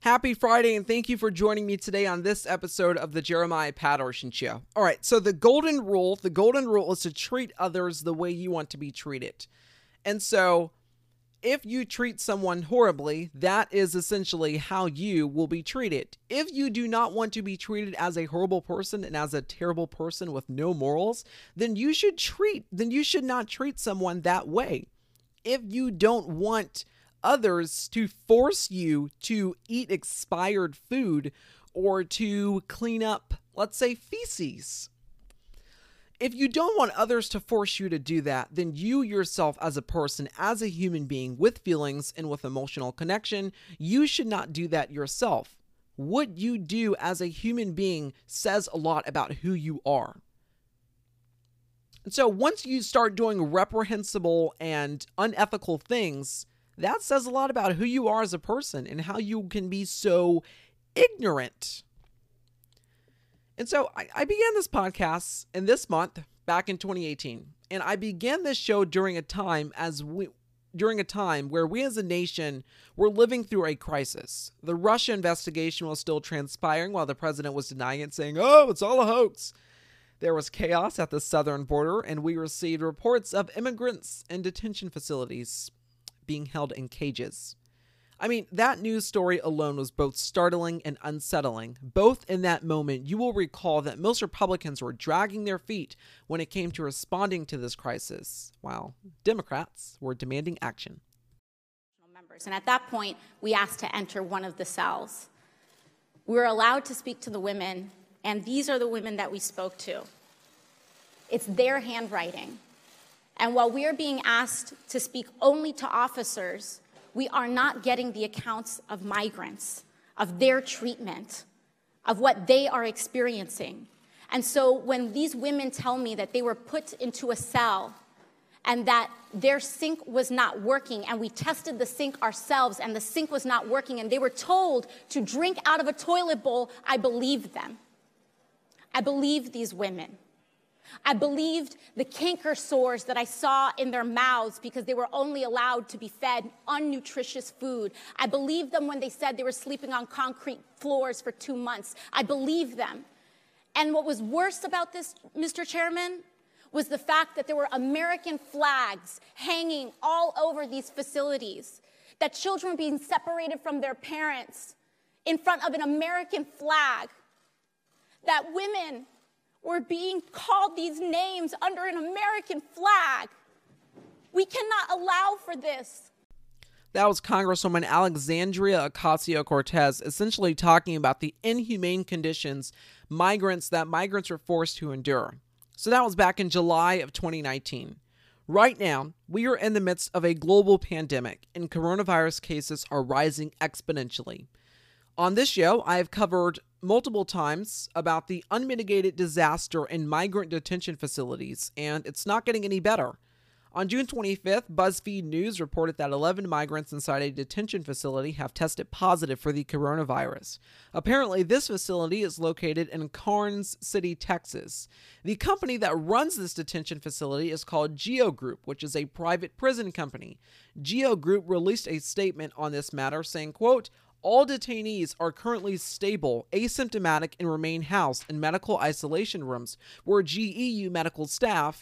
Happy Friday, and thank you for joining me today on this episode of the Jeremiah Patterson Show. All right, so the golden rule is to treat others the way you want to be treated. And so if you treat someone horribly, that is essentially how you will be treated. If you do not want to be treated as a horrible person and as a terrible person with no morals, then you should not treat someone that way. If you don't want others to force you to eat expired food or to clean up, let's say, feces. If you don't want others to force you to do that, then you yourself as a person, as a human being with feelings and with emotional connection, you should not do that yourself. What you do as a human being says a lot about who you are. And so once you start doing reprehensible and unethical things, that says a lot about who you are as a person and how you can be so ignorant. And so I began this podcast in this month back in 2018, and I began this show during a time where we as a nation were living through a crisis. The Russia investigation was still transpiring while the president was denying it, saying, "Oh, it's all a hoax." There was chaos at the southern border, and we received reports of immigrants in detention facilities being held in cages. I mean, that news story alone was both startling and unsettling. Both in that moment, you will recall that most Republicans were dragging their feet when it came to responding to this crisis, while Democrats were demanding action. And at that point, we asked to enter one of the cells. We were allowed to speak to the women, and these are the women that we spoke to. It's their handwriting. And while we are being asked to speak only to officers, we are not getting the accounts of migrants, of their treatment, of what they are experiencing. And so when these women tell me that they were put into a cell and that their sink was not working, and we tested the sink ourselves and the sink was not working, and they were told to drink out of a toilet bowl, I believed them. I believed these women. I believed the canker sores that I saw in their mouths because they were only allowed to be fed unnutritious food. I believed them when they said they were sleeping on concrete floors for 2 months. I believed them. And what was worse about this, Mr. Chairman, was the fact that there were American flags hanging all over these facilities, that children were being separated from their parents in front of an American flag, that women were being called these names under an American flag. We cannot allow for this. That was Congresswoman Alexandria Ocasio-Cortez essentially talking about the inhumane conditions migrants were forced to endure. So that was back in July of 2019. Right now, we are in the midst of a global pandemic, and coronavirus cases are rising exponentially. On this show, I have covered multiple times about the unmitigated disaster in migrant detention facilities, and it's not getting any better. On June 25th, BuzzFeed News reported that 11 migrants inside a detention facility have tested positive for the coronavirus. Apparently, this facility is located in Karnes City, Texas. The company that runs this detention facility is called GEO Group, which is a private prison company. GEO Group released a statement on this matter saying, quote, "All detainees are currently stable, asymptomatic, and remain housed in medical isolation rooms where GEO medical staff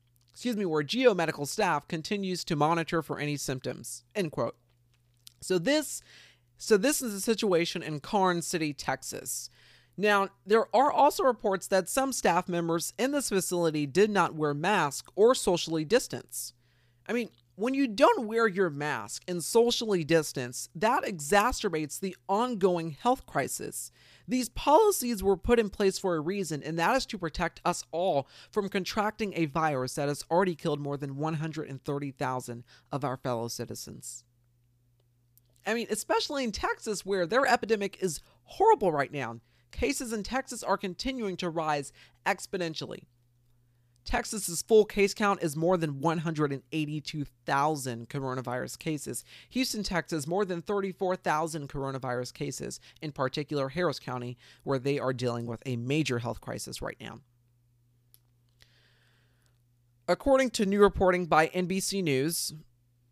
continues to monitor for any symptoms." End quote. So this is the situation in Karnes City, Texas. Now, there are also reports that some staff members in this facility did not wear masks or socially distance. I mean, when you don't wear your mask and socially distance, that exacerbates the ongoing health crisis. These policies were put in place for a reason, and that is to protect us all from contracting a virus that has already killed more than 130,000 of our fellow citizens. I mean, especially in Texas, where their epidemic is horrible right now. Cases in Texas are continuing to rise exponentially. Texas's full case count is more than 182,000 coronavirus cases. Houston, Texas, more than 34,000 coronavirus cases, in particular Harris County, where they are dealing with a major health crisis right now. According to new reporting by NBC News,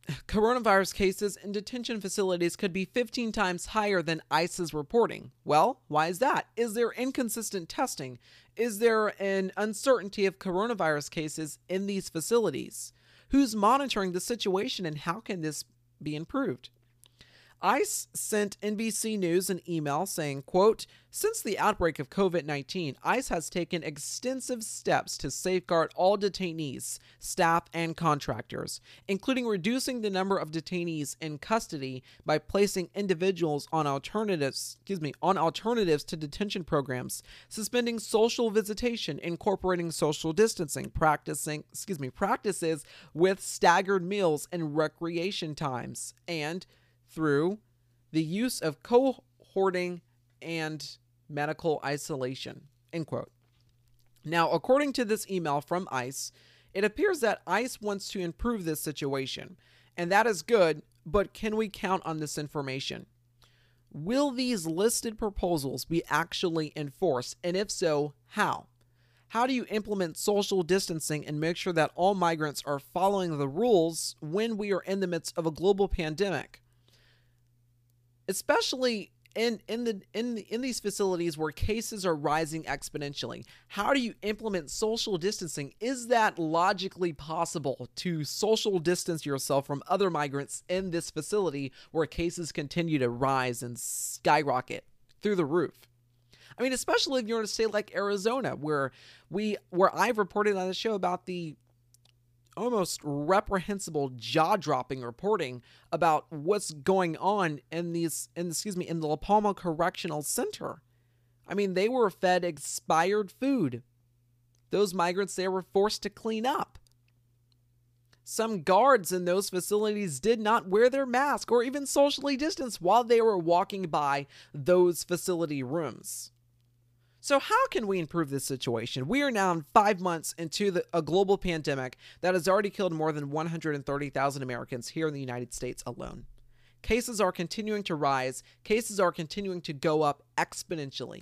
coronavirus cases in detention facilities could be 15 times higher than ICE is reporting. Well, why is that? Is there inconsistent testing? Is there an uncertainty of coronavirus cases in these facilities? Who's monitoring the situation, and how can this be improved? ICE sent NBC News an email saying, quote, "Since the outbreak of COVID-19, ICE has taken extensive steps to safeguard all detainees, staff, and contractors, including reducing the number of detainees in custody by placing individuals on alternatives to detention programs, suspending social visitation, incorporating social distancing, practices with staggered meals and recreation times, and through the use of cohorting and medical isolation," end quote. Now, according to this email from ICE, it appears that ICE wants to improve this situation, and that is good, but can we count on this information? Will these listed proposals be actually enforced, and if so, how? How do you implement social distancing and make sure that all migrants are following the rules when we are in the midst of a global pandemic? Especially in these facilities where cases are rising exponentially. How do you implement social distancing? Is that logically possible to social distance yourself from other migrants in this facility where cases continue to rise and skyrocket through the roof? I mean, especially if you're in a state like Arizona, where I've reported on the show about the almost reprehensible, jaw-dropping reporting about what's going on in the La Palma Correctional Center. I mean, they were fed expired food. Those migrants, they were forced to clean up. Some guards in those facilities did not wear their mask or even socially distance while they were walking by those facility rooms. So how can we improve this situation? We are now 5 months into a global pandemic that has already killed more than 130,000 Americans here in the United States alone. Cases are continuing to rise. Cases are continuing to go up exponentially.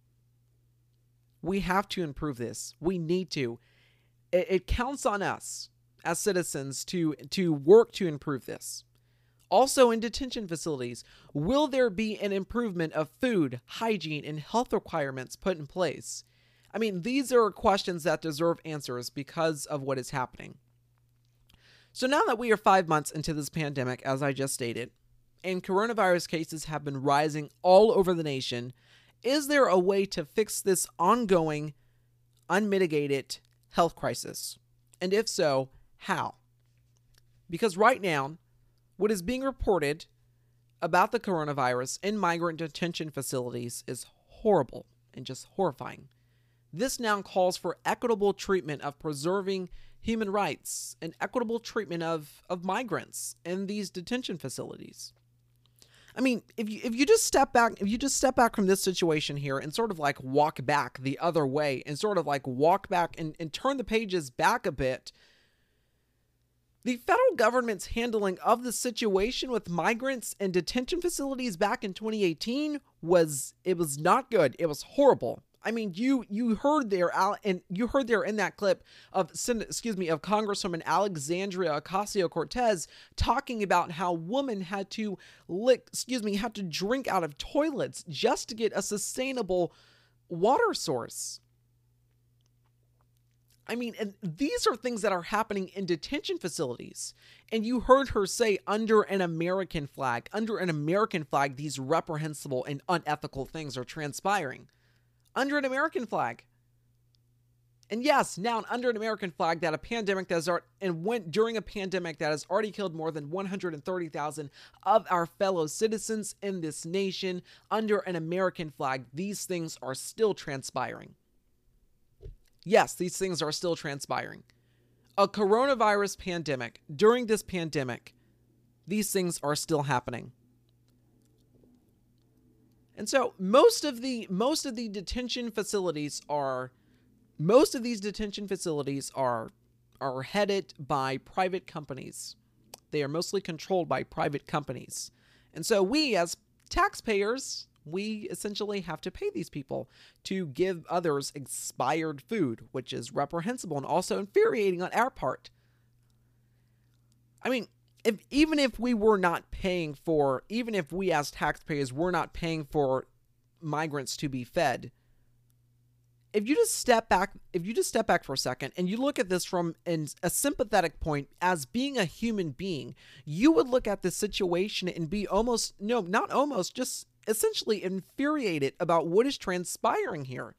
We have to improve this. We need to. It counts on us as citizens to work to improve this. Also, in detention facilities, will there be an improvement of food, hygiene, and health requirements put in place? I mean, these are questions that deserve answers because of what is happening. So now that we are 5 months into this pandemic, as I just stated, and coronavirus cases have been rising all over the nation, is there a way to fix this ongoing, unmitigated health crisis? And if so, how? Because right now, what is being reported about the coronavirus in migrant detention facilities is horrible and just horrifying. This now calls for equitable treatment of preserving human rights and equitable treatment of migrants in these detention facilities. I mean, if you just step back from this situation here and sort of like walk back the other way and sort of like walk back and turn the pages back a bit, the federal government's handling of the situation with migrants in detention facilities back in 2018 was not good. It was horrible. I mean, you heard there in that clip of Congresswoman Alexandria Ocasio-Cortez talking about how women had to drink out of toilets just to get a sustainable water source. I mean, and these are things that are happening in detention facilities. And you heard her say, under an American flag, these reprehensible and unethical things are transpiring. Under an American flag. And yes, now under an American flag, that a pandemic that went during a pandemic that has already killed more than 130,000 of our fellow citizens in this nation, under an American flag, these things are still transpiring. Yes, these things are still transpiring. A coronavirus pandemic, during this pandemic, these things are still happening. And so most of these detention facilities are headed by private companies. They are mostly controlled by private companies. And so we as taxpayers, we essentially have to pay these people to give others expired food, which is reprehensible and also infuriating on our part. I mean, even if we were not paying for, even if we as taxpayers were not paying for migrants to be fed, if you just step back for a second and you look at this from a sympathetic point as being a human being, you would look at this situation and be just essentially infuriated about what is transpiring here.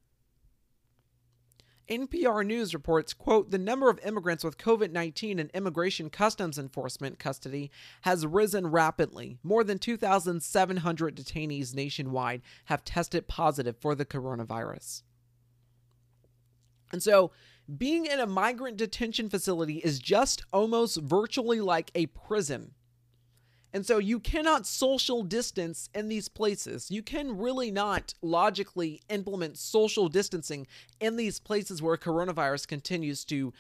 NPR News reports, quote, the number of immigrants with COVID-19 in Immigration Customs Enforcement custody has risen rapidly. More than 2,700 detainees nationwide have tested positive for the coronavirus. And so being in a migrant detention facility is just almost virtually like a prison. And so you cannot social distance in these places. You can really not logically implement social distancing in these places where coronavirus continues to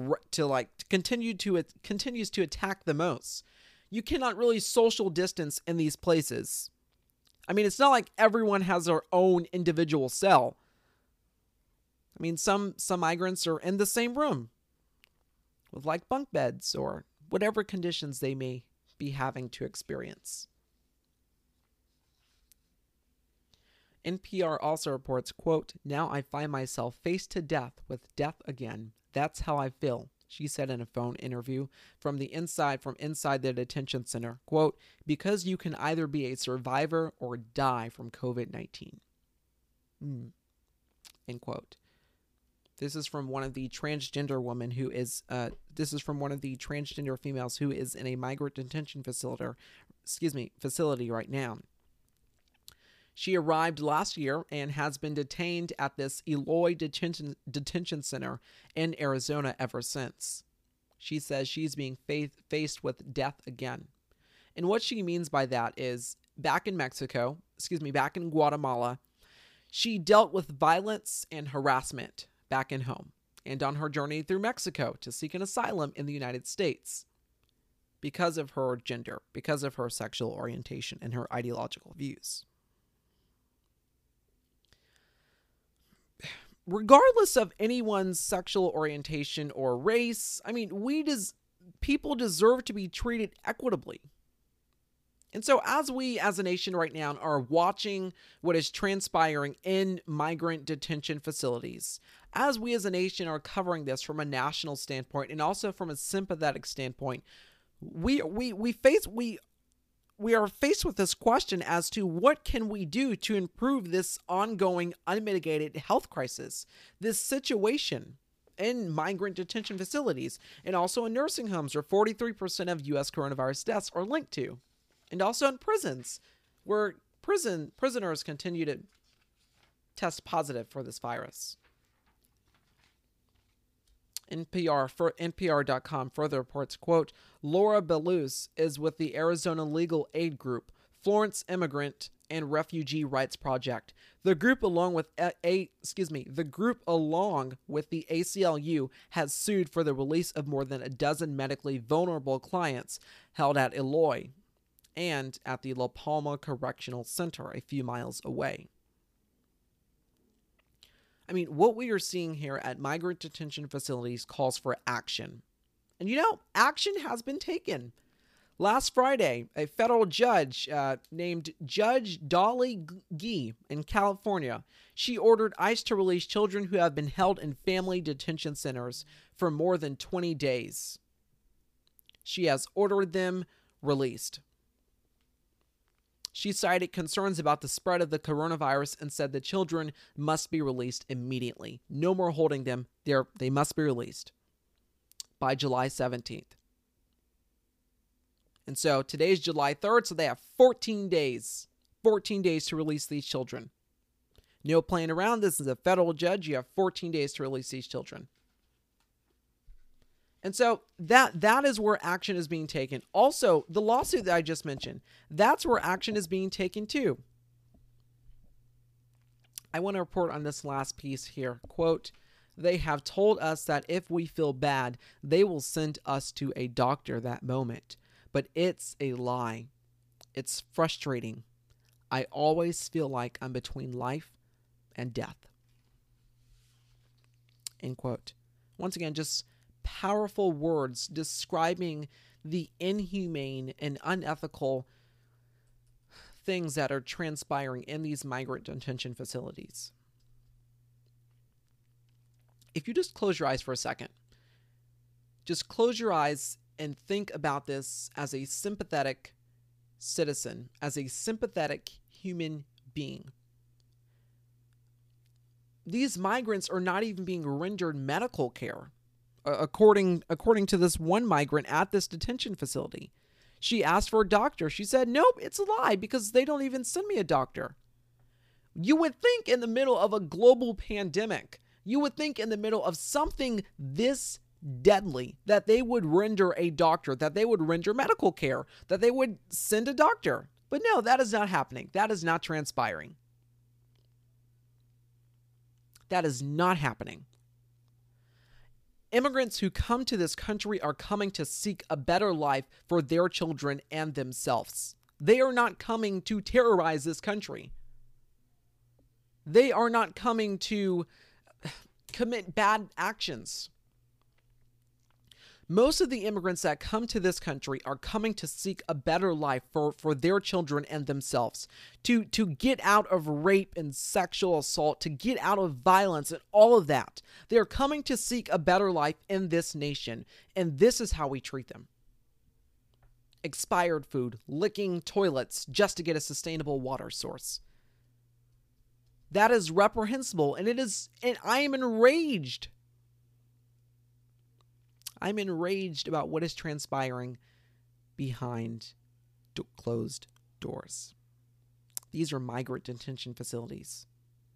attack the most. You cannot really social distance in these places. I mean, it's not like everyone has their own individual cell. I mean, some migrants are in the same room with like bunk beds or whatever conditions they may be having to experience. NPR also reports, quote, now I find myself face to death with death again. That's how I feel, she said in a phone interview from inside the detention center. Quote, because you can either be a survivor or die from COVID-19. End quote. This is from one of the transgender women who is, one of the transgender females who is in a migrant detention facility right now. She arrived last year and has been detained at this Eloy detention center in Arizona ever since. She says she's being faced with death again. And what she means by that is back in Guatemala, she dealt with violence and harassment back in home and on her journey through Mexico to seek an asylum in the United States because of her gender, because of her sexual orientation and her ideological views. Regardless of anyone's sexual orientation or race, I mean, people deserve to be treated equitably. And so as we as a nation right now are watching what is transpiring in migrant detention facilities, as we as a nation are covering this from a national standpoint and also from a sympathetic standpoint, we are faced with this question as to what can we do to improve this ongoing unmitigated health crisis, this situation in migrant detention facilities and also in nursing homes where 43% of U.S. coronavirus deaths are linked to. And also in prisons, where prisoners continue to test positive for this virus. NPR.com further reports, quote, Laura Belus is with the Arizona Legal Aid Group, Florence Immigrant and Refugee Rights Project. The group along with the ACLU has sued for the release of more than a dozen medically vulnerable clients held at Eloy and at the La Palma Correctional Center a few miles away. I mean, what we are seeing here at migrant detention facilities calls for action. And action has been taken. Last Friday, a federal judge named Judge Dolly Gee in California, she ordered ICE to release children who have been held in family detention centers for more than 20 days. She has ordered them released. She cited concerns about the spread of the coronavirus and said the children must be released immediately. No more holding them. They must be released by July 17th. And so today's July 3rd, so they have 14 days to release these children. No playing around. This is a federal judge. You have 14 days to release these children. And so that is where action is being taken. Also, the lawsuit that I just mentioned, that's where action is being taken too. I want to report on this last piece here. Quote, they have told us that if we feel bad, they will send us to a doctor that moment. But it's a lie. It's frustrating. I always feel like I'm between life and death. End quote. Once again, just powerful words describing the inhumane and unethical things that are transpiring in these migrant detention facilities. If you just close your eyes for a second, just close your eyes and think about this as a sympathetic citizen, as a sympathetic human being. These migrants are not even being rendered medical care, according to this one migrant at this detention facility. She asked for a doctor. She said, nope, it's a lie because they don't even send me a doctor. You would think in the middle of a global pandemic, you would think in the middle of something this deadly that they would render a doctor, that they would render medical care, that they would send a doctor. But no, that is not happening. That is not transpiring. That is not happening. Immigrants who come to this country are coming to seek a better life for their children and themselves. They are not coming to terrorize this country. They are not coming to commit bad actions. Most of the immigrants that come to this country are coming to seek a better life for their children and themselves, to get out of rape and sexual assault, to get out of violence and all of that. They're coming to seek a better life in this nation, and this is how we treat them. Expired food, licking toilets just to get a sustainable water source. That is reprehensible, and I am enraged. I'm enraged about what is transpiring behind closed doors. These are migrant detention facilities.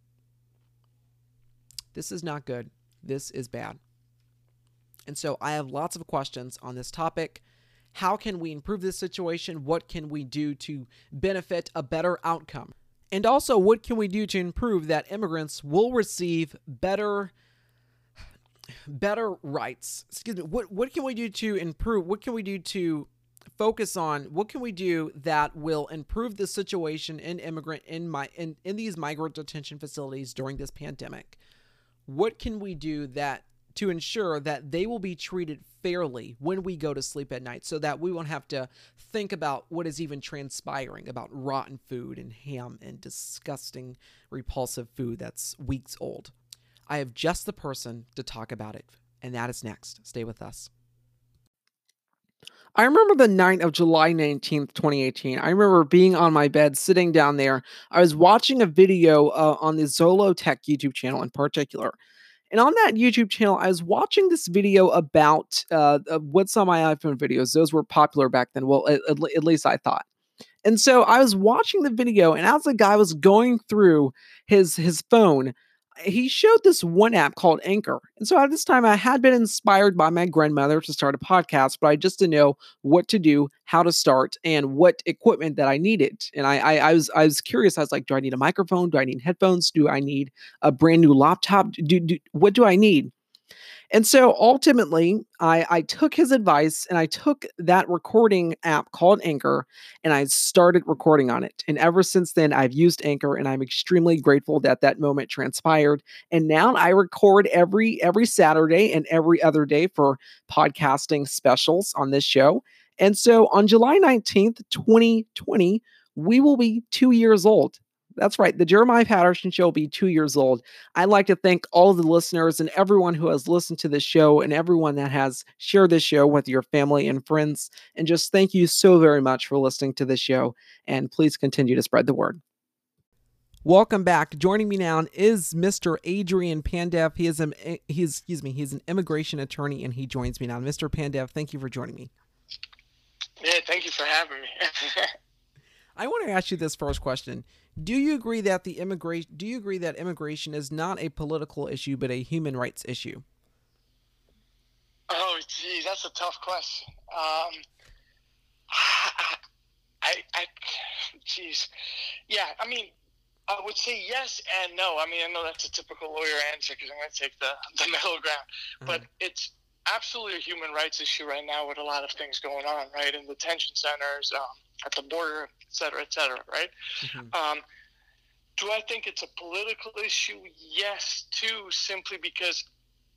This is not good. This is bad. And so I have lots of questions on this topic. How can we improve this situation? What can we do to benefit a better outcome? And also, what can we do to improve that immigrants will receive better rights? Excuse me. What can we do to improve? What can we do to focus on? What can we do that will improve the situation in these migrant detention facilities during this pandemic? What can we do to ensure that they will be treated fairly when we go to sleep at night, so that we won't have to think about what is even transpiring about rotten food and ham and disgusting, repulsive food that's weeks old? I have just the person to talk about it, and that is next. Stay with us. I remember the night of July 19th, 2018. I remember being on my bed, sitting down there. I was watching a video on the Zollotech YouTube channel in particular. And on that YouTube channel, I was watching this video about what's on my iPhone videos. Those were popular back then. Well, at least I thought. And so I was watching the video, and as the guy was going through his phone, he showed this one app called Anchor. And so at this time, I had been inspired by my grandmother to start a podcast, but I just didn't know what to do, how to start, and what equipment that I needed. And I was curious. I was like, do I need a microphone? Do I need headphones? Do I need a brand new laptop? What do I need? And so ultimately, I took his advice, and I took that recording app called Anchor, and I started recording on it. And ever since then, I've used Anchor, and I'm extremely grateful that that moment transpired. And now I record every Saturday and every other day for podcasting specials on this show. And so on July 19th, 2020, we will be 2 years old. That's right. The Jeremiah Patterson Show will be 2 years old. I'd like to thank all of the listeners and everyone who has listened to this show, and everyone that has shared this show with your family and friends. And just thank you so very much for listening to this show. And please continue to spread the word. Welcome back. Joining me now is Mr. Adrian Pandev. He's an immigration attorney, and he joins me now. Mr. Pandev, thank you for joining me. Yeah, thank you for having me. I want to ask you this first question. Do you agree that immigration is not a political issue, but a human rights issue? Oh, gee, that's a tough question. Yeah, I mean, I would say yes and no. I mean, I know that's a typical lawyer answer because I'm going to take the middle ground. But it's absolutely a human rights issue right now with a lot of things going on, right, in detention centers, at the border, et cetera, right? Mm-hmm. Do I think it's a political issue? Yes, too, simply because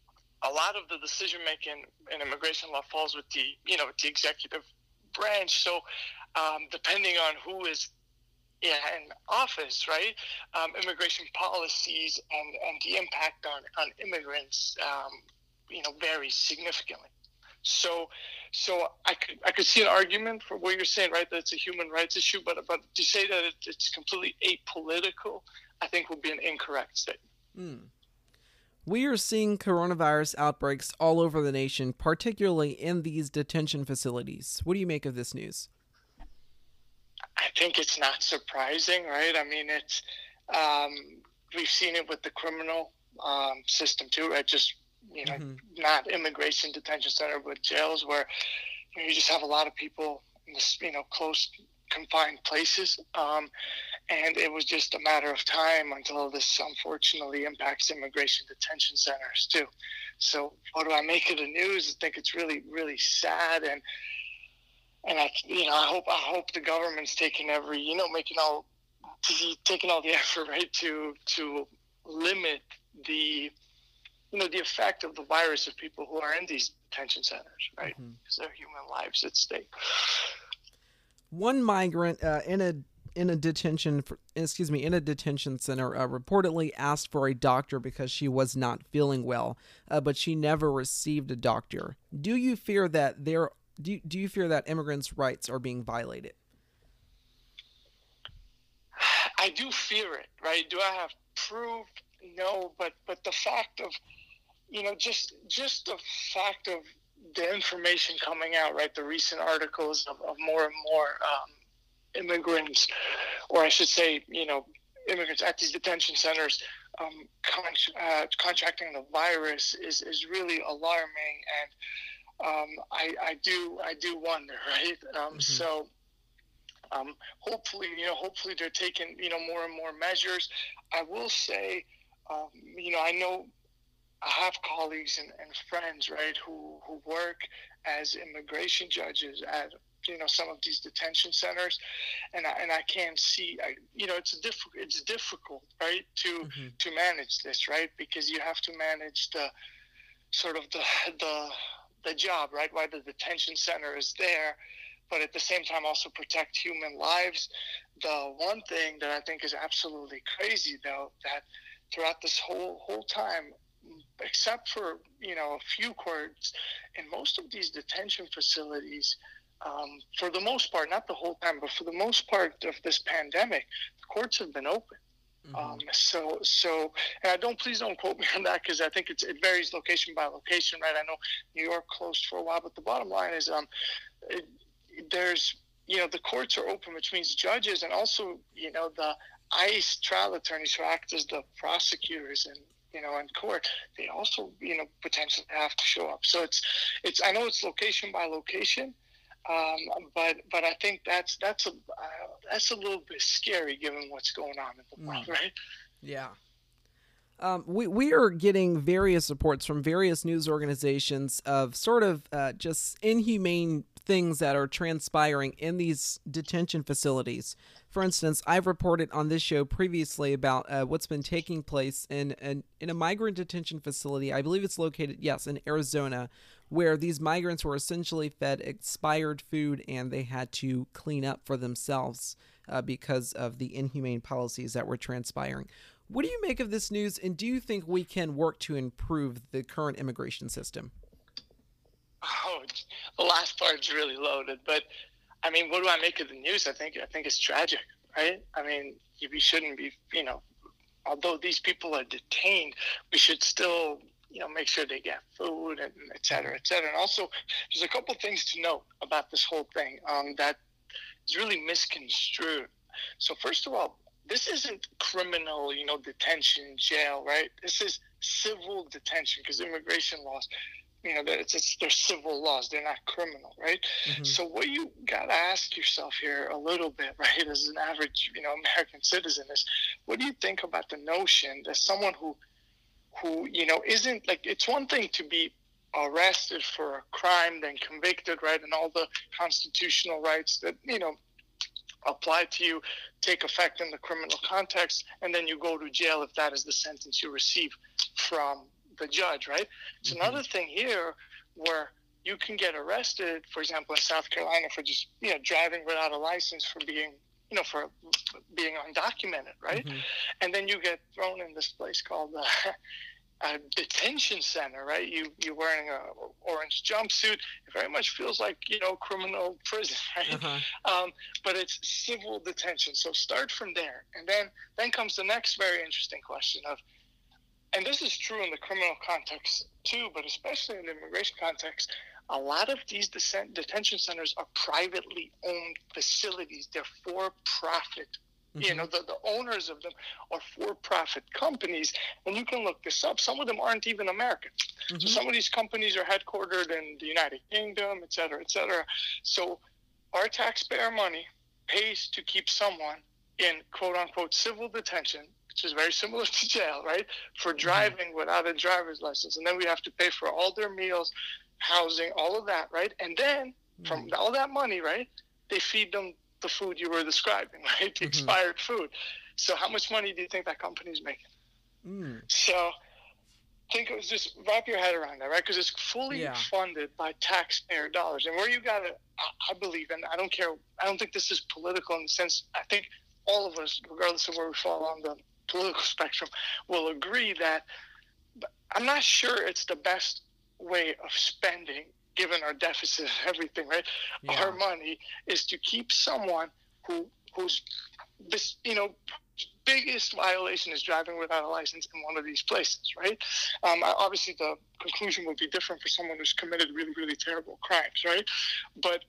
a lot of the decision making in immigration law falls with the the executive branch. So depending on who is in office, right, immigration policies and the impact on immigrants, varies significantly. So I could see an argument for what you're saying, right? That it's a human rights issue, but to say that it's completely apolitical, I think would be an incorrect statement. We are seeing coronavirus outbreaks all over the nation, particularly in these detention facilities. What do you make of this news? I think it's not surprising, right? I mean, it's we've seen it with the criminal system too, right? Just not immigration detention center, but jails where you just have a lot of people in this, close confined places. And it was just a matter of time until this unfortunately impacts immigration detention centers too. So what do I make of the news? I think it's really, really sad. And I hope the government's taking taking all the effort, right, to limit the effect of the virus of people who are in these detention centers, right? Because their human lives at stake. One migrant in a detention center reportedly asked for a doctor because she was not feeling well, but she never received a doctor. Do you fear that do you fear that immigrants' rights are being violated? I do fear it, right? Do I have proof? No, but the fact of just the fact of the information coming out, right? The recent articles of more and more immigrants, or I should say, immigrants at these detention centers contracting the virus is really alarming, and I do wonder, right? So hopefully they're taking more and more measures. I will say, I know I have colleagues and friends, right, who work as immigration judges at some of these detention centers, and I can see, it's difficult, right, to manage this, right, because you have to manage the sort of the job, right, while the detention center is there, but at the same time also protect human lives. The one thing that I think is absolutely crazy, though, that throughout this whole time, except for a few courts, in most of these detention facilities, for the most part, not the whole time, but for the most part of this pandemic, the courts have been open. So, and please don't quote me on that, because I think it varies location by location, right? I know New York closed for a while, but the bottom line is, there's, the courts are open, which means judges and also, the ICE trial attorneys who act as the prosecutors and, in court, they also, potentially have to show up. So it's, I know it's location by location, but I think that's a little bit scary given what's going on in the world, right? Yeah. We are getting various reports from various news organizations of sort of just inhumane things that are transpiring in these detention facilities. For instance, I've reported on this show previously about what's been taking place in a migrant detention facility. I believe it's located, in Arizona, where these migrants were essentially fed expired food and they had to clean up for themselves because of the inhumane policies that were transpiring. What do you make of this news, and do you think we can work to improve the current immigration system? Oh, the last part is really loaded, but I mean, what do I make of the news? I think it's tragic, right? I mean, we shouldn't be, although these people are detained, we should still, make sure they get food and et cetera, et cetera. And also, there's a couple things to note about this whole thing that is really misconstrued. So first of all, this isn't criminal, detention, jail, right? This is civil detention, because immigration laws, they're civil laws. They're not criminal, right? So what you got to ask yourself here a little bit, right, as an average, American citizen, is what do you think about the notion that someone who isn't, like, it's one thing to be arrested for a crime, then convicted, right, and all the constitutional rights that, apply to you take effect in the criminal context, and then you go to jail if that is the sentence you receive from the judge, right? It's another thing here where you can get arrested, for example, in South Carolina for just, driving without a license for being, for being undocumented, right? And then you get thrown in this place called a detention center, right? You're wearing a orange jumpsuit. It very much feels like, criminal prison, right? But it's civil detention. So start from there. And then comes the next very interesting question of, and this is true in the criminal context too, but especially in the immigration context, a lot of these detention centers are privately owned facilities. They're for-profit. The owners of them are for-profit companies, and you can look this up. Some of them aren't even American. So some of these companies are headquartered in the United Kingdom, et cetera, et cetera. So our taxpayer money pays to keep someone in quote-unquote civil detention, which is very similar to jail, right, for driving without a driver's license. And then we have to pay for all their meals, housing, all of that, right? And then from all that money, right, they feed them the food you were describing, right, the expired food. So how much money do you think that company's making? So just wrap your head around that, right? Because it's fully funded by taxpayer dollars. And where you got to, I believe, and I don't think this is political in the sense, I think all of us, regardless of where we fall on the political spectrum, will agree that I'm not sure it's the best way of spending, given our deficit and everything, right? Our money is to keep someone who's this, biggest violation is driving without a license in one of these places, right? Obviously, the conclusion would be different for someone who's committed really, really terrible crimes, right? But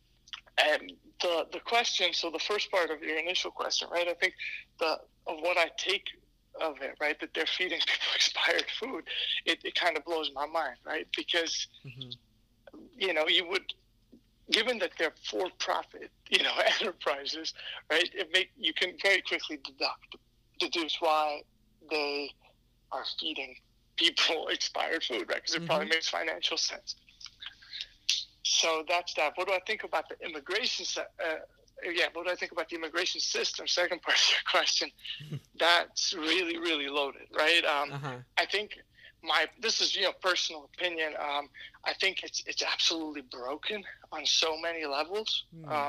the question, so the first part of your initial question, right? I think of what I take of it, right, that they're feeding people expired food, it kind of blows my mind, right? Because you would, given that they're for-profit, enterprises, right, you can very quickly deduce why they are feeding people expired food, right? Because it probably makes financial sense. So that's that. What do I think about the immigration? What do I think about the immigration system? Second part of your question, that's really, really loaded, right? I think this is personal opinion. I think it's absolutely broken on so many levels.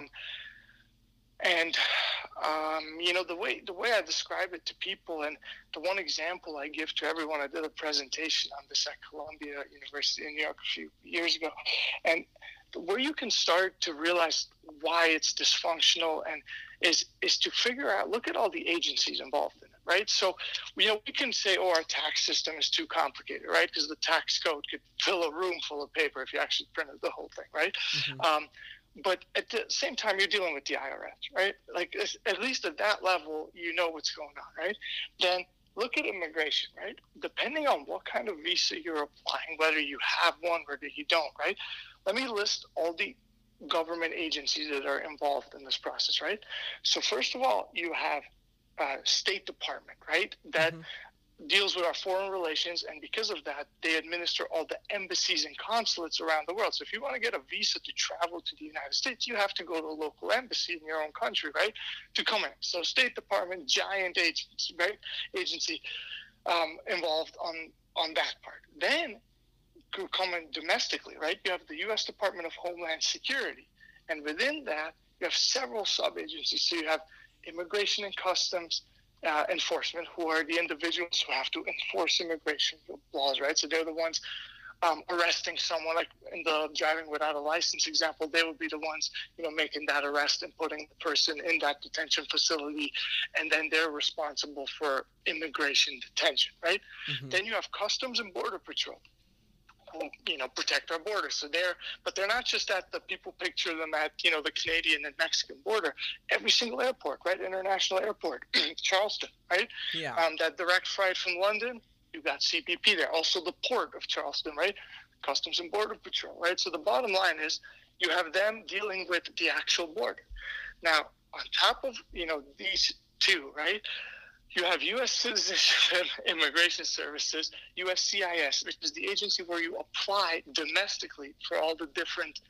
The way I describe it to people, and the one example I give to everyone, I did a presentation on this at Columbia University in New York a few years ago, and where you can start to realize why it's dysfunctional and is to figure out, look at all the agencies involved in it, right? So, we can say, our tax system is too complicated, right? Because the tax code could fill a room full of paper if you actually printed the whole thing, right? But at the same time, you're dealing with the IRS, right? Like, at least at that level, you know what's going on, right? Then look at immigration, right? Depending on what kind of visa you're applying, whether you have one, whether you don't, right? Let me list all the government agencies that are involved in this process, right? So first of all, you have State Department, right? That deals with our foreign relations, and because of that, they administer all the embassies and consulates around the world. So if you want to get a visa to travel to the United States, you have to go to a local embassy in your own country, right, to come in. So State Department, giant agency, right, involved on that part. Then coming domestically, right, you have the U.S. Department of Homeland Security, and within that, you have several sub-agencies. So you have Immigration and Customs enforcement, who are the individuals who have to enforce immigration laws, right? So they're the ones arresting someone, like in the driving without a license example, they would be the ones, making that arrest and putting the person in that detention facility, and then they're responsible for immigration detention, right? Then you have Customs and Border Patrol, who, protect our borders. So they're not just at the people picture them at, the Canadian and Mexican border. Every single airport, right? International airport, Charleston, right? Yeah. That direct flight from London, you've got CBP there. Also the port of Charleston, right? Customs and Border Patrol, right? So the bottom line is you have them dealing with the actual border. Now, on top of, these two, right? You have U.S. Citizenship and Immigration Services, USCIS, which is the agency where you apply domestically for all the different,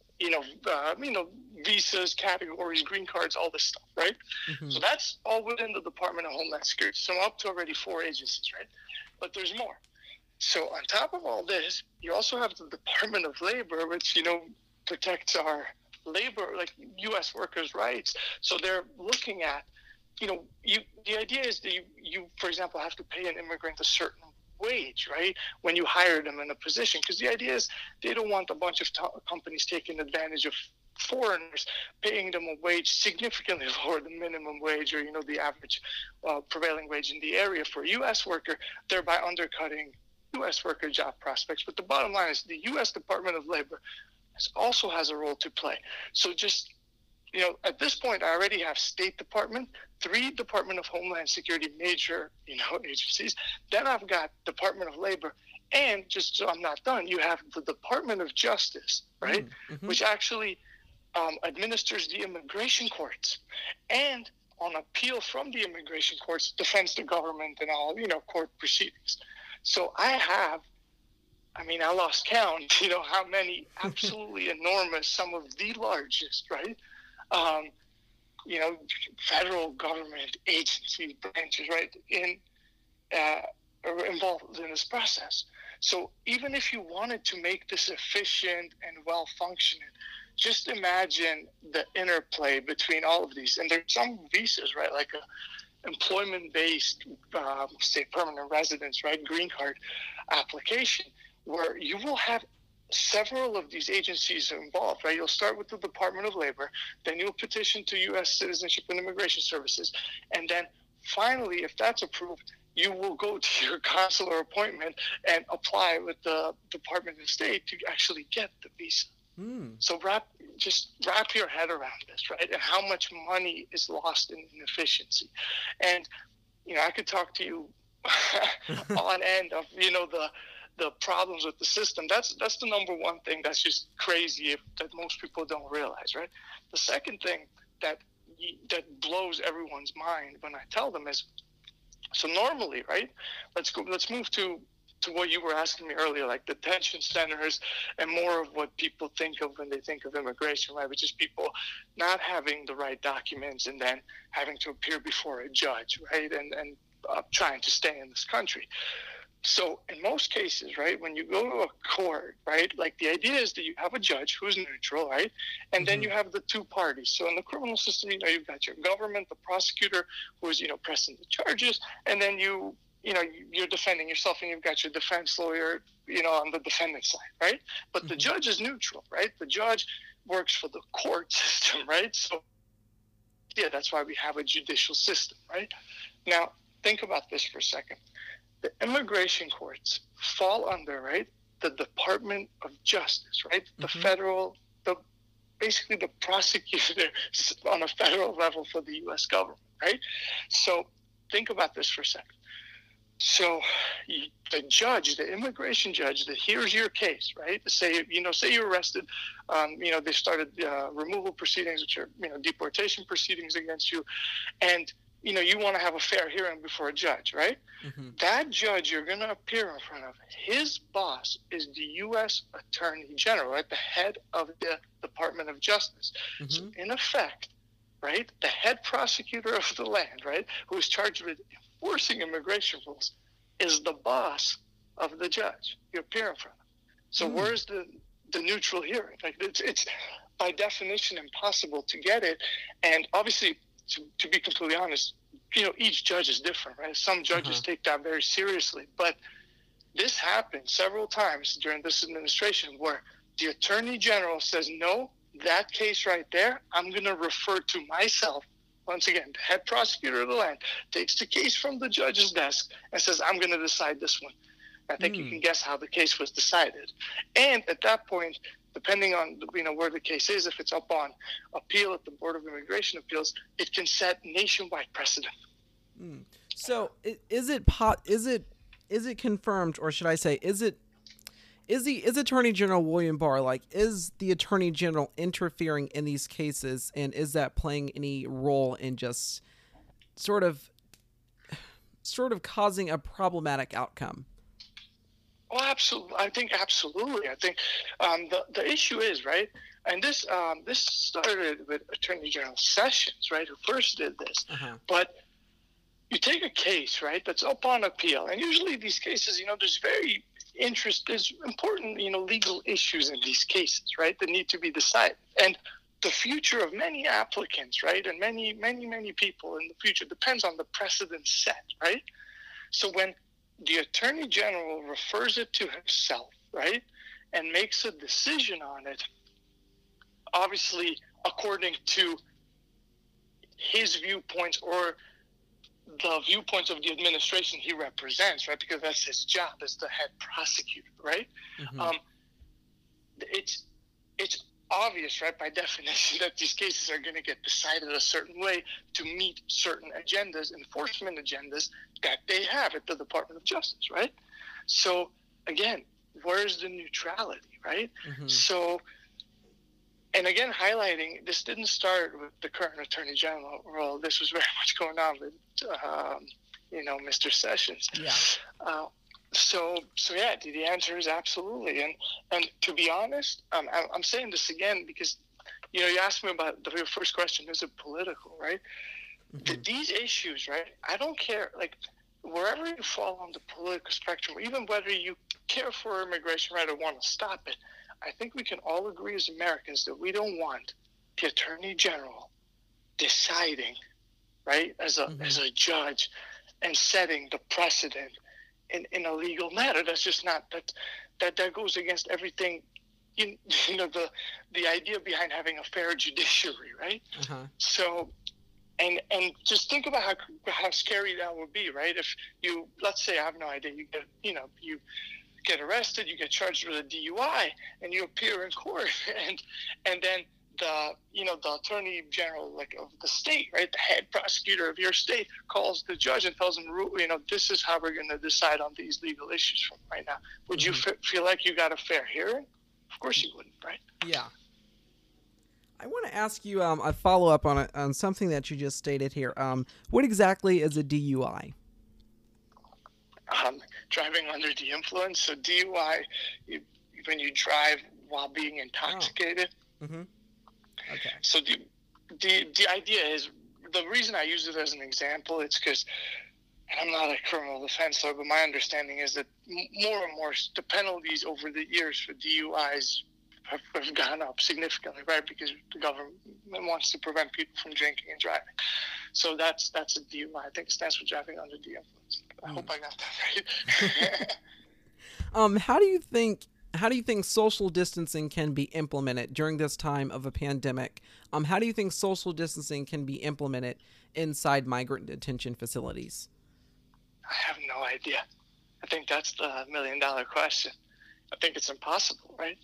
visas, categories, green cards, all this stuff, right? So that's all within the Department of Homeland Security. So I'm up to already 4 agencies, right? But there's more. So on top of all this, you also have the Department of Labor, which, protects our labor, like U.S. workers' rights. So they're looking at, the idea is that you, for example, have to pay an immigrant a certain wage, right, when you hire them in a position. Because the idea is they don't want a bunch of companies taking advantage of foreigners, paying them a wage significantly lower than minimum wage or, the average prevailing wage in the area for a U.S. worker, thereby undercutting U.S. worker job prospects. But the bottom line is the U.S. Department of Labor also has a role to play. So just, at this point, I already have State Department, 3 Department of Homeland Security major, agencies. Then I've got Department of Labor. And just so I'm not done, you have the Department of Justice, right, which actually administers the immigration courts. And on appeal from the immigration courts, defends the government and all, court proceedings. So I lost count, how many absolutely enormous, some of the largest, right, federal government agency branches, right, are involved in this process. So even if you wanted to make this efficient and well-functioning, just imagine the interplay between all of these. And there's some visas, right, like a employment-based, say, permanent residence, right, green card application, where you will have several of these agencies involved, right? You'll start with the Department of Labor, then you'll petition to U.S. Citizenship and Immigration Services, and then finally, if that's approved, you will go to your consular appointment and apply with the Department of State to actually get the visa. So wrap your head around this, right? And how much money is lost in inefficiency. And, I could talk to you on end of, the problems with the system. That's the number one thing that's just crazy that most people don't realize, right? The second thing that blows everyone's mind when I tell them is, so normally, right, let's move to what you were asking me earlier, like detention centers and more of what people think of when they think of immigration, right, which is people not having the right documents and then having to appear before a judge, right, and trying to stay in this country. So in most cases, right, when you go to a court, right, like the idea is that you have a judge who's neutral, right, and then you have the 2 parties. So in the criminal system, you've got your government, the prosecutor, who is, pressing the charges, and then you're defending yourself, and you've got your defense lawyer, on the defendant side, right? But the judge is neutral, right? The judge works for the court system, right? So, yeah, that's why we have a judicial system, right? Now, think about this for a second. The immigration courts fall under, right, the Department of Justice, right? The federal, basically the prosecutor on a federal level for the U.S. government, right? So think about this for a second. So the judge, the immigration judge that hears your case, right? Say you're arrested, they started removal proceedings, which are, deportation proceedings against you, and you want to have a fair hearing before a judge, right? That judge you're going to appear in front of, his boss is the U.S. Attorney General, right? The head of the Department of Justice. So in effect, right, the head prosecutor of the land, right, who is charged with enforcing immigration rules, is the boss of the judge you appear in front of. So where's the neutral hearing? Like it's by definition impossible to get it. And obviously, to be completely honest, each judge is different, right? Some judges take that very seriously, but this happened several times during this administration where the Attorney General says, no, that case right there, I'm going to refer to myself. Once again, the head prosecutor of the land takes the case from the judge's desk and says, I'm going to decide this one. I think you can guess how the case was decided. And at that point, depending on where the case is, if it's up on appeal at the Board of Immigration Appeals, it can set nationwide precedent. So is it confirmed, or should I say, is Attorney General William Barr, like, is the Attorney General interfering in these cases, and is that playing any role in just sort of causing a problematic outcome? Oh, absolutely. I think absolutely. I think the issue is, right, and this started with Attorney General Sessions, right, who first did this. But you take a case, right, that's up on appeal, and usually these cases, there's important, legal issues in these cases, right, that need to be decided. And the future of many applicants, right, and many, many, many people in the future depends on the precedent set, right? So when the Attorney General refers it to himself, right, and makes a decision on it, obviously according to his viewpoints or the viewpoints of the administration he represents, right, because that's his job as the head prosecutor, right? Mm-hmm. It's obvious, right, by definition, that these cases are going to get decided a certain way to meet certain agendas, enforcement agendas that they have at the Department of Justice, right? So, again, where's the neutrality, right? Mm-hmm. So, and again, highlighting, this didn't start with the current Attorney General role. This was very much going on with, Mr. Sessions. Yeah. So yeah, the answer is absolutely. And to be honest, I'm saying this again because, you asked me about your first question, is it political, right? Mm-hmm. These issues, right, I don't care, like, wherever you fall on the political spectrum, even whether you care for immigration, right, or want to stop it, I think we can all agree as Americans that we don't want the Attorney General deciding, right, as a judge and setting the precedent in a legal matter. That's just not, that goes against everything, the idea behind having a fair judiciary, right? Uh-huh. So, and just think about how scary that would be, right? If you, let's say, I have no idea, you get arrested, you get charged with a DUI, and you appear in court, and then the Attorney General, like, of the state, right, the head prosecutor of your state, calls the judge and tells him, this is how we're going to decide on these legal issues from right now. Would you feel like you got a fair hearing? Of course you wouldn't, right? Yeah. I want to ask you a follow-up on something that you just stated here. What exactly is a DUI? Driving under the influence. So DUI, when you drive while being intoxicated. Oh. Mm-hmm. Okay. So the idea is, the reason I use it as an example, it's because, and I'm not a criminal defense lawyer, but my understanding is that more and more the penalties over the years for DUIs have gone up significantly, right? Because the government wants to prevent people from drinking and driving. So that's a DUI. I think it stands for driving under the influence. I hope I got that right. How do you think social distancing can be implemented during this time of a pandemic? How do you think social distancing can be implemented inside migrant detention facilities? I have no idea. I think that's the $1 million question. I think it's impossible, right?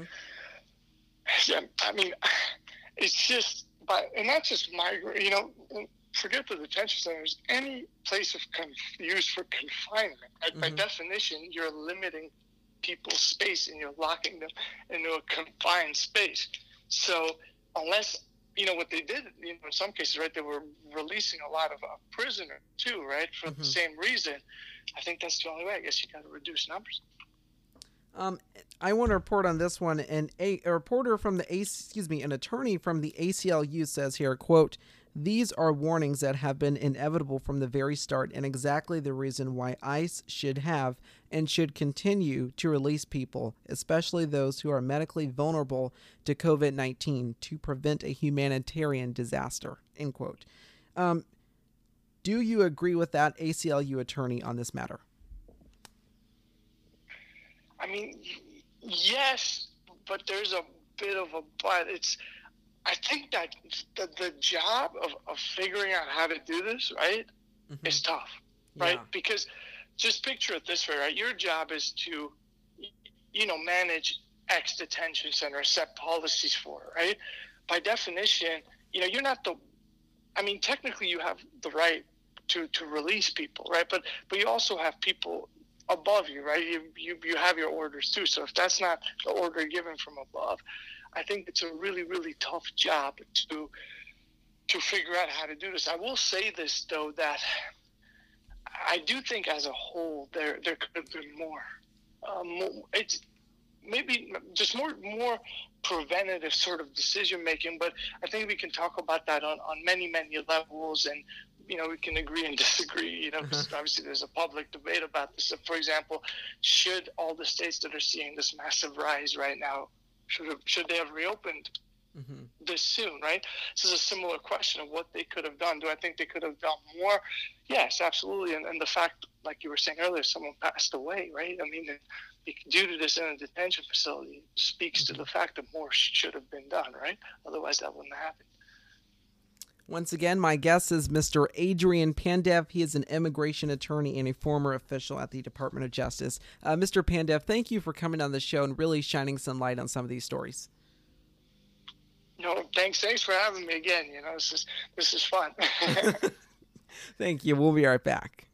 It's just, and not just migrant, forget the detention centers, any place used for confinement. By definition, you're limiting people's space and you're locking them into a confined space. So unless, what they did, in some cases, right, they were releasing a lot of prisoners too, right, for the same reason. I think that's the only way. I guess you got to reduce numbers. I want to report on this one, and an attorney from the ACLU says here, quote, "These are warnings that have been inevitable from the very start and exactly the reason why ICE should have and should continue to release people, especially those who are medically vulnerable to COVID-19, to prevent a humanitarian disaster," end quote. Do you agree with that ACLU attorney on this matter? Yes, but there's a bit of a but. I think that the job of figuring out how to do this, right, is tough, right? Yeah. Because just picture it this way, right? Your job is to, manage X detention center, set policies for it, right? By definition, you're not technically you have the right to release people, right? But you also have people above you, right? You have your orders too. So if that's not the order given from above, I think it's a really, really tough job to figure out how to do this. I will say this though, that I do think as a whole there could have been more. It's maybe just more preventative sort of decision making, but I think we can talk about that on many, many levels, and we can agree and disagree, because obviously there's a public debate about this. So, for example, should all the states that are seeing this massive rise right now, should they have reopened this soon, right? This is a similar question of what they could have done. Do I think they could have done more? Yes, absolutely. And the fact, like you were saying earlier, someone passed away, right? I mean, due to this in a detention facility speaks to the fact that more should have been done, right? Otherwise, that wouldn't happen. Once again, my guest is Mr. Adrian Pandev. He is an immigration attorney and a former official at the Department of Justice. Mr. Pandev, thank you for coming on the show and really shining some light on some of these stories. No, thanks for having me again. This is fun. Thank you. We'll be right back.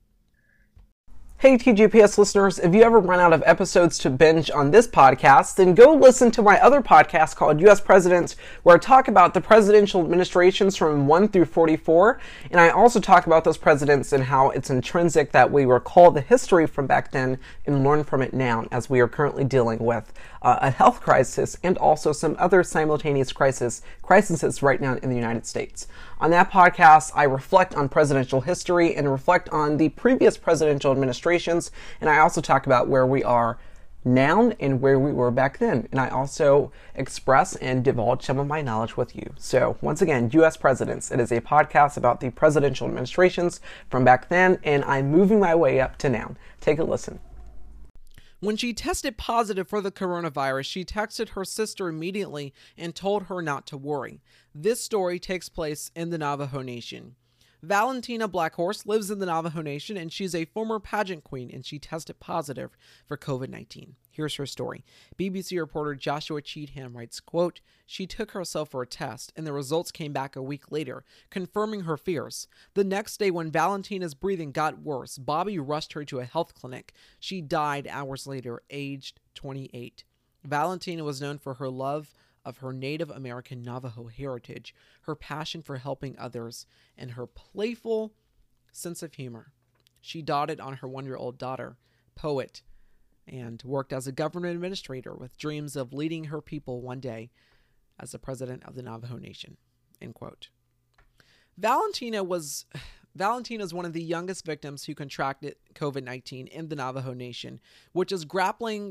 Hey TGPS listeners, if you ever run out of episodes to binge on this podcast, then go listen to my other podcast called U.S. Presidents, where I talk about the presidential administrations from 1 through 44, and I also talk about those presidents and how it's intrinsic that we recall the history from back then and learn from it now, as we are currently dealing with a health crisis and also some other simultaneous crises right now in the United States. On that podcast, I reflect on presidential history and reflect on the previous presidential administrations, and I also talk about where we are now and where we were back then. And I also express and divulge some of my knowledge with you. So once again, U.S. Presidents. It is a podcast about the presidential administrations from back then, and I'm moving my way up to now. Take a listen. When she tested positive for the coronavirus, she texted her sister immediately and told her not to worry. This story takes place in the Navajo Nation. Valentina Blackhorse lives in the Navajo Nation, and she's a former pageant queen, and she tested positive for COVID-19. Here's her story. BBC reporter Joshua Cheatham writes, quote, "She took herself for a test, and the results came back a week later, confirming her fears. The next day, when Valentina's breathing got worse, Bobby rushed her to a health clinic. She died hours later, aged 28. Valentina was known for her love of her Native American Navajo heritage, her passion for helping others, and her playful sense of humor. She doted on her 1-year-old daughter, Poet, and worked as a government administrator with dreams of leading her people one day as the president of the Navajo Nation." End quote. Valentina is one of the youngest victims who contracted COVID-19 in the Navajo Nation, which is grappling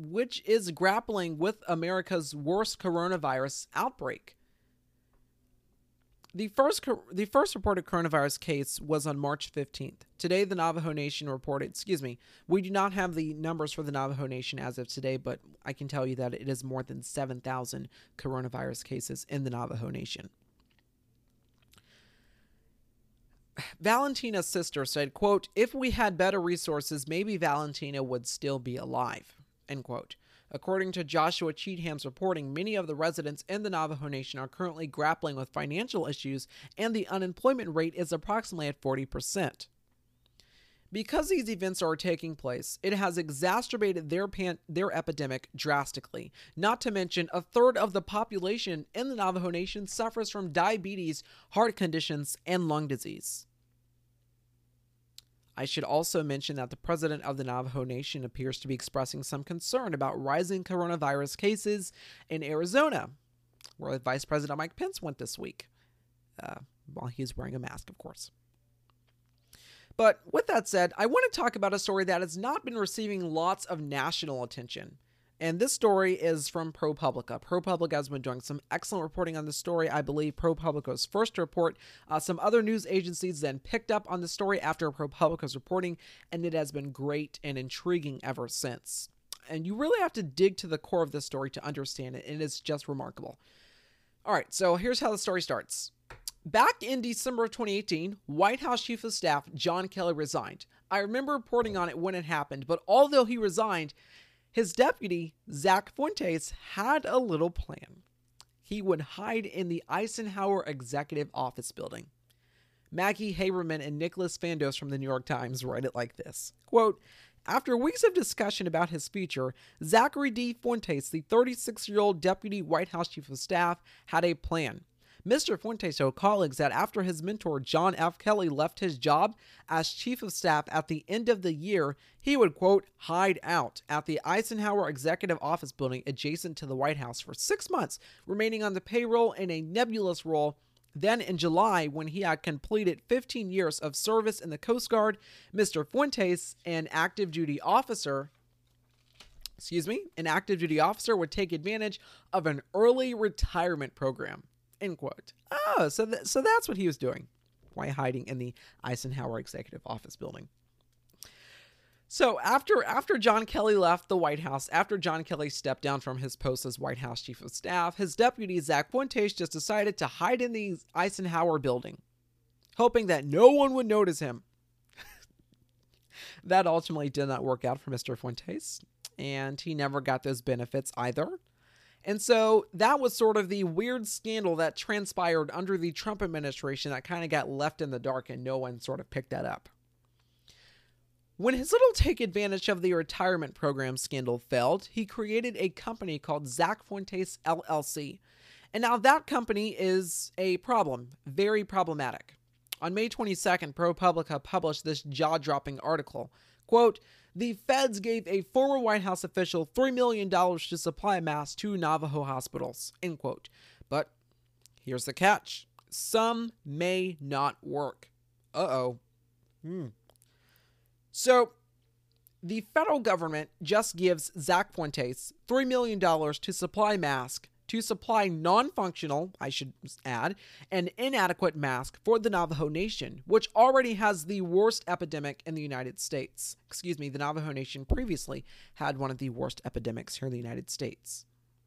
with America's worst coronavirus outbreak. The first reported coronavirus case was on March 15th. Today, the Navajo Nation reported, we do not have the numbers for the Navajo Nation as of today, but I can tell you that it is more than 7,000 coronavirus cases in the Navajo Nation. Valentina's sister said, quote, "If we had better resources, maybe Valentina would still be alive." End quote. According to Joshua Cheatham's reporting, many of the residents in the Navajo Nation are currently grappling with financial issues, and the unemployment rate is approximately at 40%. Because these events are taking place, it has exacerbated their epidemic drastically. Not to mention, a third of the population in the Navajo Nation suffers from diabetes, heart conditions, and lung disease. I should also mention that the president of the Navajo Nation appears to be expressing some concern about rising coronavirus cases in Arizona, where Vice President Mike Pence went this week, while he's wearing a mask, of course. But with that said, I want to talk about a story that has not been receiving lots of national attention. And this story is from ProPublica. ProPublica has been doing some excellent reporting on this story. I believe ProPublica was first to report. Some other news agencies then picked up on the story after ProPublica's reporting, and it has been great and intriguing ever since. And you really have to dig to the core of this story to understand it, and it's just remarkable. All right, so here's how the story starts. Back in December of 2018, White House Chief of Staff John Kelly resigned. I remember reporting on it when it happened, but although he resigned, his deputy, Zach Fuentes, had a little plan. He would hide in the Eisenhower Executive Office building. Maggie Haberman and Nicholas Fandos from the New York Times write it like this. Quote, "After weeks of discussion about his future, Zachary D. Fuentes, the 36-year-old deputy White House Chief of Staff, had a plan. Mr. Fuentes told colleagues that after his mentor John F. Kelly left his job as Chief of Staff at the end of the year, he would, quote, hide out at the Eisenhower Executive Office building adjacent to the White House for 6 months, remaining on the payroll in a nebulous role Then in July, when he had completed 15 years of service in the Coast Guard, Mr. Fuentes, an active duty officer, would take advantage of an early retirement program, end quote. Oh, so that's what he was doing. Why hiding in the Eisenhower Executive Office building? So after John Kelly left the White House, after John Kelly stepped down from his post as White House Chief of Staff, his deputy, Zach Fuentes, just decided to hide in the Eisenhower building, hoping that no one would notice him. That ultimately did not work out for Mr. Fuentes, and he never got those benefits either. And so that was sort of the weird scandal that transpired under the Trump administration that kind of got left in the dark and no one sort of picked that up. When his little take advantage of the retirement program scandal failed, he created a company called Zach Fuentes LLC. And now that company is a problem, very problematic. On May 22nd, ProPublica published this jaw-dropping article. Quote, "The feds gave a former White House official $3 million to supply masks to Navajo hospitals," end quote. But here's the catch. Some may not work. So, the federal government just gives Zach Fuentes $3 million to supply masks, to supply non-functional, I should add, and inadequate masks for the Navajo Nation, which already has the worst epidemic in the United States. The Navajo Nation previously had one of the worst epidemics here in the United States.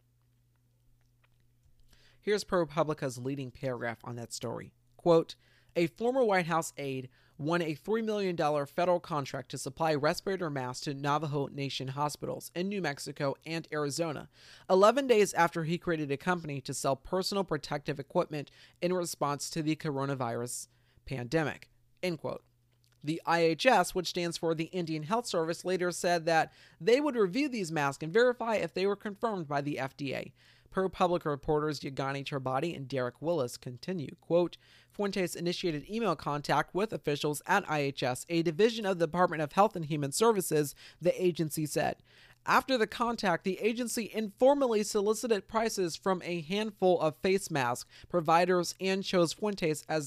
Here's ProPublica's leading paragraph on that story. Quote, "A former White House aide won a $3 million federal contract to supply respirator masks to Navajo Nation hospitals in New Mexico and Arizona, 11 days after he created a company to sell personal protective equipment in response to the coronavirus pandemic," end quote. The IHS, which stands for the Indian Health Service, later said that they would review these masks and verify if they were confirmed by the FDA. ProPublica reporters Yagani Tribati and Derek Willis continue, quote, "Fuentes initiated email contact with officials at IHS, a division of the Department of Health and Human Services," the agency said. After the contact, the agency informally solicited prices from a handful of face mask providers and chose Fuentes as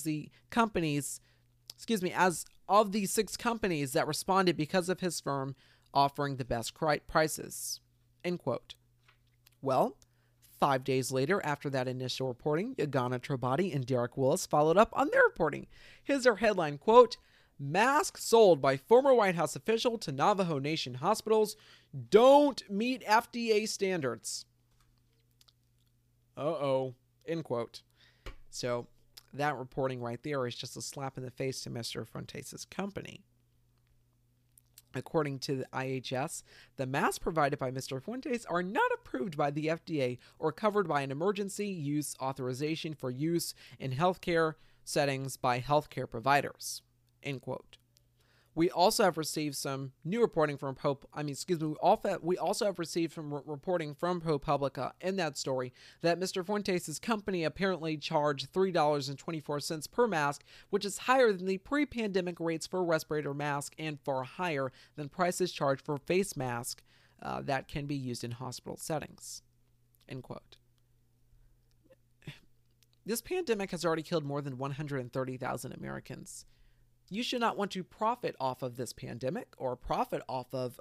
as of the 6 companies that responded because of his firm offering the best prices, end quote. Well, 5 days later, after that initial reporting, Yagana Tribati and Derek Willis followed up on their reporting. Here's their headline, quote, "Mask sold by former White House official to Navajo Nation hospitals don't meet FDA standards." End quote. So that reporting right there is just a slap in the face to Mr. Fuentes' company. According to the IHS, the masks provided by Mr. Fuentes are not approved by the FDA or covered by an emergency use authorization for use in healthcare settings by healthcare providers, end quote. We also have received some new reporting from we also have received some reporting from ProPublica in that story that Mr. Fuentes' company apparently charged $3.24 per mask, which is higher than the pre-pandemic rates for respirator masks and far higher than prices charged for face masks that can be used in hospital settings, end quote. This pandemic has already killed more than 130,000 Americans. You should not want to profit off of this pandemic or profit off of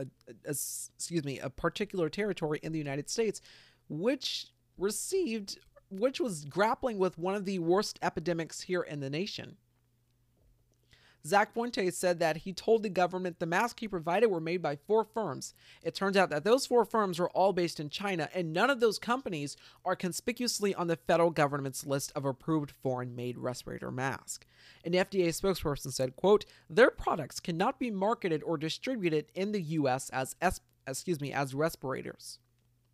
a particular territory in the United States, which was grappling with one of the worst epidemics here in the nation. Zach Fuentes said that he told the government the masks he provided were made by 4 firms. It turns out that those 4 firms were all based in China, and none of those companies are conspicuously on the federal government's list of approved foreign-made respirator masks. An FDA spokesperson said, quote, "Their products cannot be marketed or distributed in the U.S. as respirators."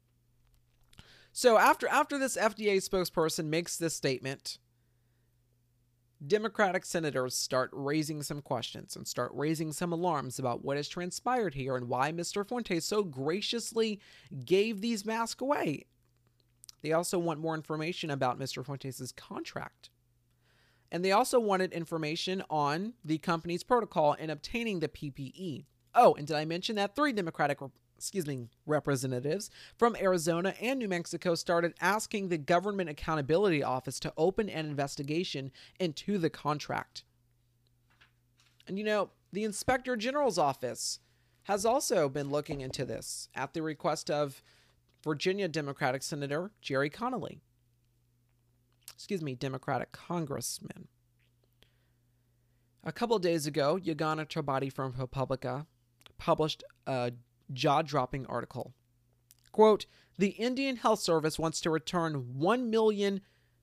So after this FDA spokesperson makes this statement, Democratic senators start raising some questions and start raising some alarms about what has transpired here and why Mr. Fuentes so graciously gave these masks away. They also want more information about Mr. Fuentes' contract. And they also wanted information on the company's protocol in obtaining the PPE. Oh, and did I mention that 3 Democratic representatives from Arizona and New Mexico started asking the Government Accountability Office to open an investigation into the contract. And the Inspector General's office has also been looking into this at the request of Virginia Democratic Senator Jerry Connolly. Democratic Congressman. A couple of days ago, Yagana Trabati from ProPublica published a jaw-dropping article. Quote, the Indian Health Service wants to return 1 million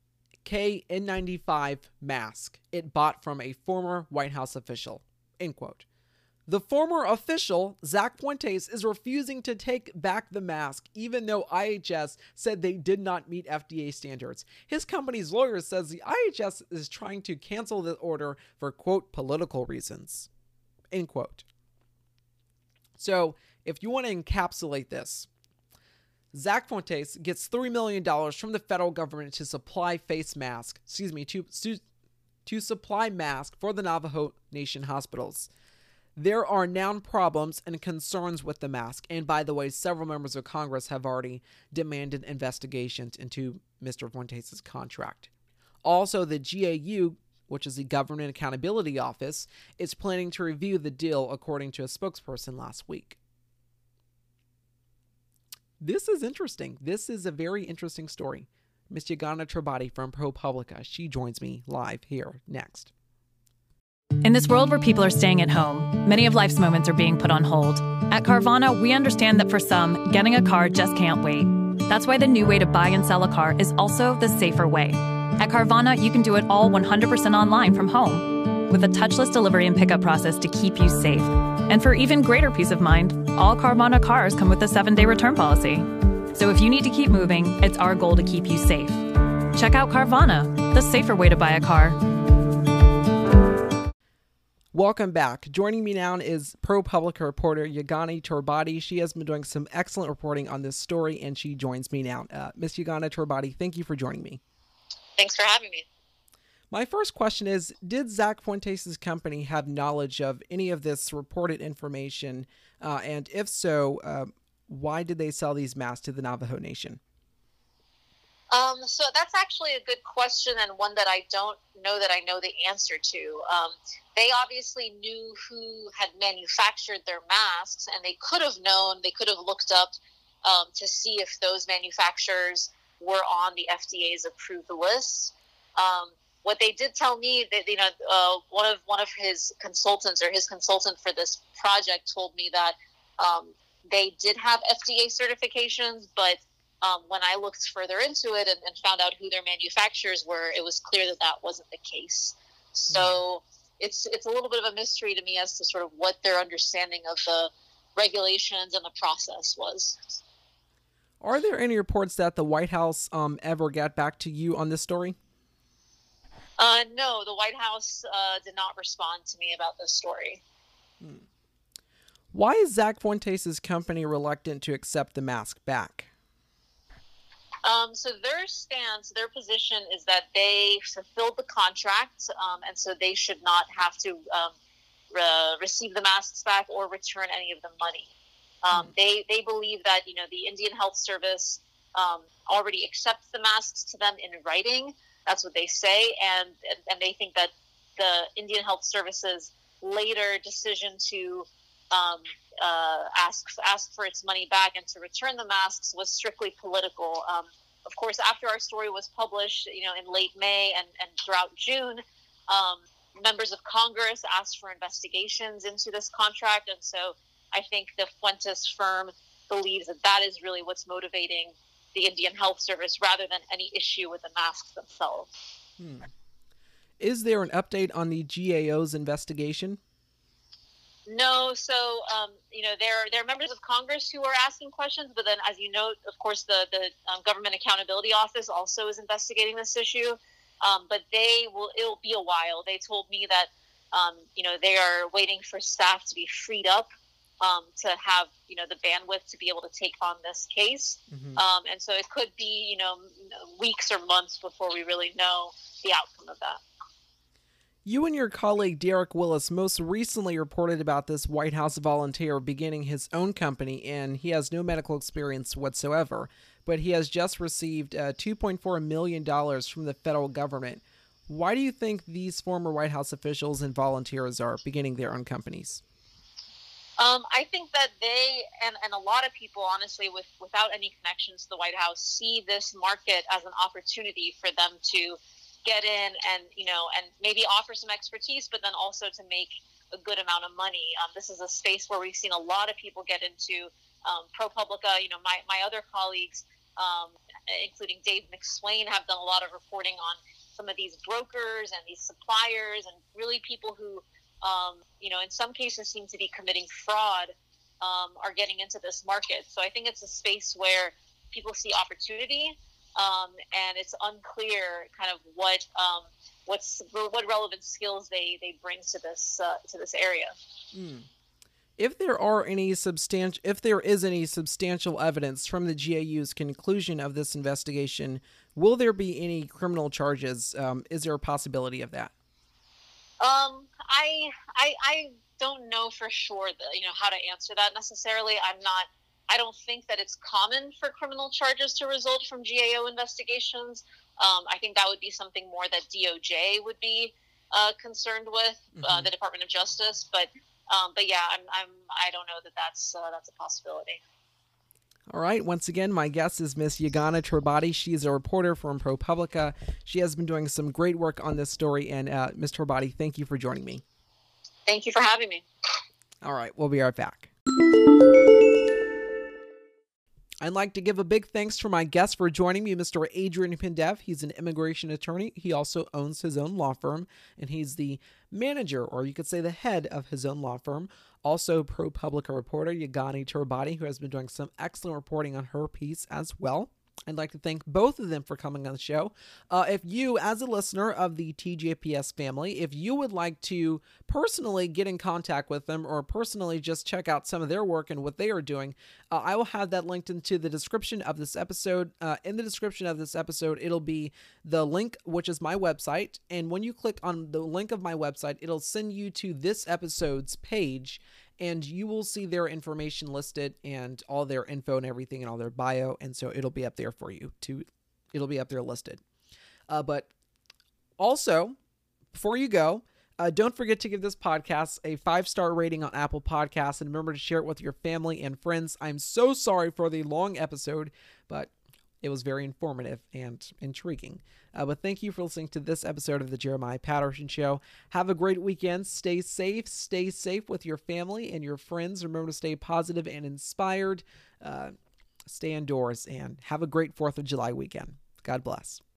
KN95 mask it bought from a former White House official. End quote. The former official, Zach Fuentes, is refusing to take back the mask, even though IHS said they did not meet FDA standards. His company's lawyer says the IHS is trying to cancel the order for, quote, political reasons, end quote. So, if you want to encapsulate this, Zach Fuentes gets $3 million from the federal government to supply to supply masks for the Navajo Nation hospitals. There are now problems and concerns with the mask, and by the way, several members of Congress have already demanded investigations into Mr. Fuentes' contract. Also, the GAU, which is the Government Accountability Office, is planning to review the deal, according to a spokesperson last week. This is interesting. This is a very interesting story. Ms. Yagana Trabati from ProPublica. She joins me live here next. In this world where people are staying at home, many of life's moments are being put on hold. At Carvana, we understand that for some, getting a car just can't wait. That's why the new way to buy and sell a car is also the safer way. At Carvana, you can do it all 100% online from home, with a touchless delivery and pickup process to keep you safe. And for even greater peace of mind, all Carvana cars come with a 7-day return policy. So if you need to keep moving, it's our goal to keep you safe. Check out Carvana, the safer way to buy a car. Welcome back. Joining me now is ProPublica reporter Yagana Trabati. She has been doing some excellent reporting on this story, and she joins me now. Ms. Yagana Trabati, thank you for joining me. Thanks for having me. My first question is, did Zach Fuentes' company have knowledge of any of this reported information? And if so, why did they sell these masks to the Navajo Nation? So that's actually a good question, and one that I don't know that I know the answer to. They obviously knew who had manufactured their masks, and they could have known, they could have looked up to see if those manufacturers were on the FDA's approved list. What they did tell me, that one of his consultants, or his consultant for this project, told me that they did have FDA certifications, but when I looked further into it and found out who their manufacturers were, it was clear that that wasn't the case. So it's a little bit of a mystery to me as to sort of what their understanding of the regulations and the process was. Are there any reports that the White House ever got back to you on this story? No, the White House did not respond to me about this story. Why is Zach Fuentes' company reluctant to accept the mask back? So their stance, their position is that they fulfilled the contract, and so they should not have to receive the masks back or return any of the money. They believe that, the Indian Health Service already accepts the masks to them in writing. That's what they say, and they think that the Indian Health Service's later decision to ask for its money back and to return the masks was strictly political. Of course, after our story was published, in late May and throughout June, members of Congress asked for investigations into this contract, and so I think the Fuentes firm believes that that is really what's motivating the Indian Health Service rather than any issue with the masks themselves. Is there an update on the GAO's investigation? No, so there are members of Congress who are asking questions, but then, as you note, of course, the Government Accountability Office also is investigating this issue. But it'll be a while. They told me that they are waiting for staff to be freed up to have the bandwidth to be able to take on this case. And so it could be weeks or months before we really know the outcome of that. You and your colleague Derek Willis most recently reported about this White House volunteer beginning his own company, and he has no medical experience whatsoever, but he has just received $2.4 million from the federal government. Why do you think these former White House officials and volunteers are beginning their own companies? I think that they and a lot of people, honestly, without any connections to the White House, see this market as an opportunity for them to get in and, and maybe offer some expertise, but then also to make a good amount of money. This is a space where we've seen a lot of people get into. ProPublica, my other colleagues, including Dave McSwain, have done a lot of reporting on some of these brokers and these suppliers and really people who, in some cases seem to be committing fraud, are getting into this market. So I think it's a space where people see opportunity, and it's unclear kind of what relevant skills they bring to this area. If there is any substantial evidence from the GAU's conclusion of this investigation, will there be any criminal charges? Is there a possibility of that? I don't know for sure how to answer that necessarily. I don't think that it's common for criminal charges to result from GAO investigations. I think that would be something more that DOJ would be concerned with, the Department of Justice. But yeah, I don't know that that's a possibility. All right. Once again, my guest is Miss Yagana Tribati. She is a reporter from ProPublica. She has been doing some great work on this story. And Ms. Tribati, thank you for joining me. Thank you for having me. All right. We'll be right back. I'd like to give a big thanks for my guest for joining me, Mr. Adrian Pendev. He's an immigration attorney. He also owns his own law firm, and he's the manager, or you could say the head of his own law firm. Also, ProPublica reporter Yagana Tribati, who has been doing some excellent reporting on her piece as well. I'd like to thank both of them for coming on the show. If you, as a listener of the TJPS family, if you would like to personally get in contact with them or personally just check out some of their work and what they are doing, I will have that linked into the description of this episode. In the description of this episode, it'll be the link, which is my website. And when you click on the link of my website, it'll send you to this episode's page, and you will see their information listed and all their info and everything and all their bio. And so it'll be up there for you it'll be up there listed. But also, before you go, don't forget to give this podcast a 5-star rating on Apple Podcasts, and remember to share it with your family and friends. I'm so sorry for the long episode, but it was very informative and intriguing. But thank you for listening to this episode of the Jeremiah Patterson Show. Have a great weekend. Stay safe with your family and your friends. Remember to stay positive and inspired. Stay indoors and have a great 4th of July weekend. God bless.